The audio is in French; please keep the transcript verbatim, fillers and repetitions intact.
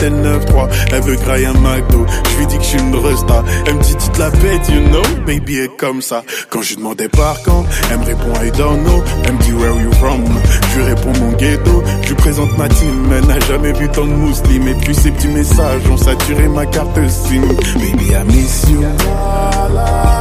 capitaine neuf trois. Elle veut grailler un McDo, je lui dis que je suis une resta. Elle me dit tu te la pètes, you know, baby est comme ça. Quand je lui demandais par quand, elle me répond I don't know. Elle me dit where you from, je lui réponds mon ghetto. Je lui présente ma team, elle n'a jamais vu tant de mousseline. Et puis ces petits messages ont saturé ma carte SIM. Baby I miss you.